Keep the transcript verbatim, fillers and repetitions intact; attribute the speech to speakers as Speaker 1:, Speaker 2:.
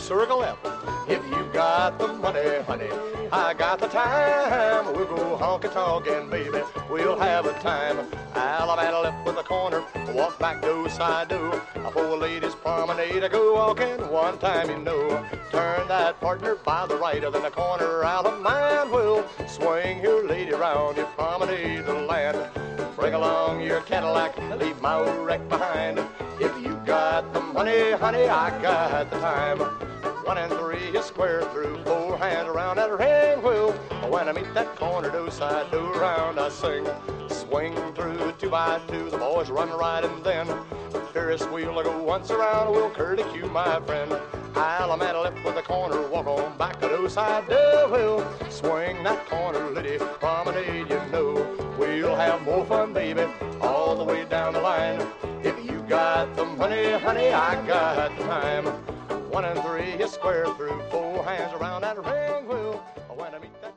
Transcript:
Speaker 1: circle F. If you got the money, honey, I got the time. We'll go honky-tonkin', baby, we'll have a time. Alabama left with a corner, walk back do side do. Four ladies promenade, I go walking one time, you know. Turn that partner by the right, then the corner out of mine will swing your lady round, you promenade the land. Bring along your Cadillac, leave my old wreck behind. If you got the money, honey, I got the time. One and three is square through, four hands around that ring wheel. When I meet that corner, do side, do around, I sing. Swing through two by two, the boys run right and then. Ferris wheel, I go once around, we'll curlicue, my friend. Alabama left with the corner, walk on back to do side, do we'll swing that corner, lady, promenade, you know. We'll have more fun, baby, all the way down the line. If you got the money, honey, I got the time. One and three is square through, four hands around that ring wheel. When I meet that